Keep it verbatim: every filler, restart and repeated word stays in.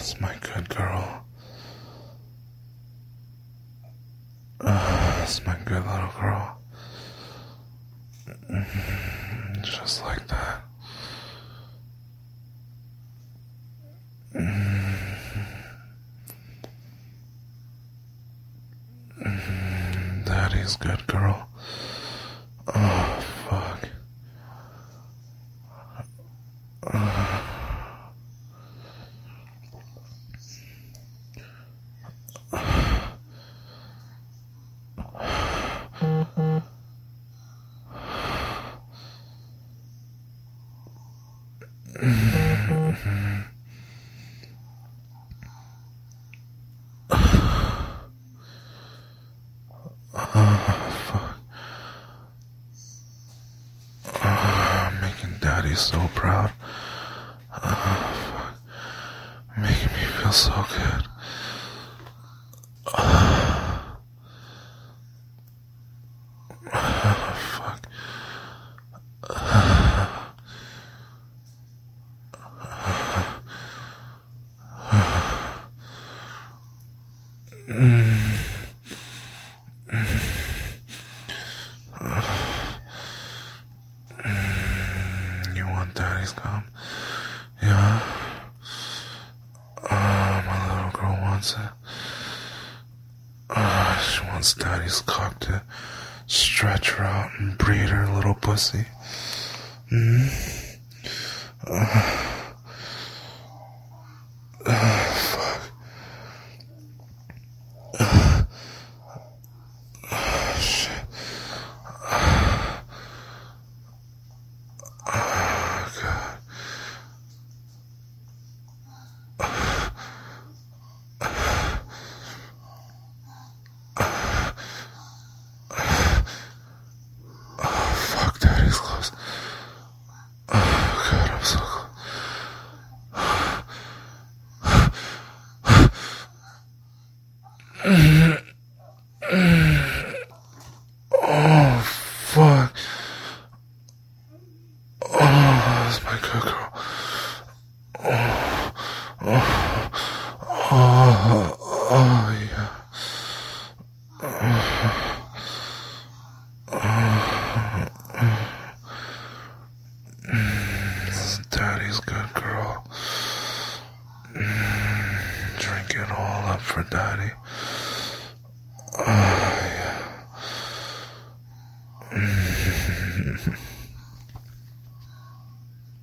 That's my good girl. Uh, that's my good little girl. Just like that. Daddy's good girl. Oh, fuck. Uh, I'm making Daddy so proud. Uh, fuck. Making me feel so good. Uh, uh, fuck. Uh, mm, you want Daddy's cum? Yeah. Uh, my little girl wants it. Uh, she wants Daddy's cock to stretch her out and breed her little pussy. Mm. Uh, uh, fuck. Uh, uh, shit. Uh, oh, God. Fuck, Daddy's close. Oh, God, I'm so close. Oh, fuck. Oh, that's my good girl. Oh, oh, oh, oh, yeah. This is Daddy's good girl. Drink it all up for Daddy. Oh, yeah.